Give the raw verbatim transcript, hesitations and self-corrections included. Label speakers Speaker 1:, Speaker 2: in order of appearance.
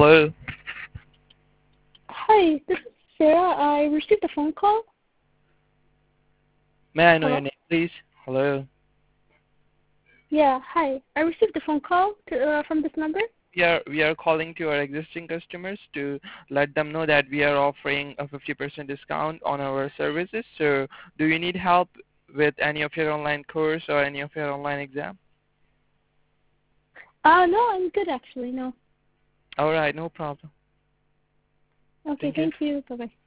Speaker 1: Hello.
Speaker 2: Hi, this is Sarah. I received a phone call.
Speaker 1: May I know
Speaker 2: Hello?
Speaker 1: your name, please? Hello.
Speaker 2: Yeah, hi. I received a phone call to, uh, from this number.
Speaker 1: We are we are calling to our existing customers to let them know that we are offering a fifty percent discount on our services. So, do you need help with any of your online course or any of your online exam?
Speaker 2: Uh, no, I'm good actually, no.
Speaker 1: All right, no problem.
Speaker 2: Okay,
Speaker 1: Thank you.
Speaker 2: thank you. Bye-bye.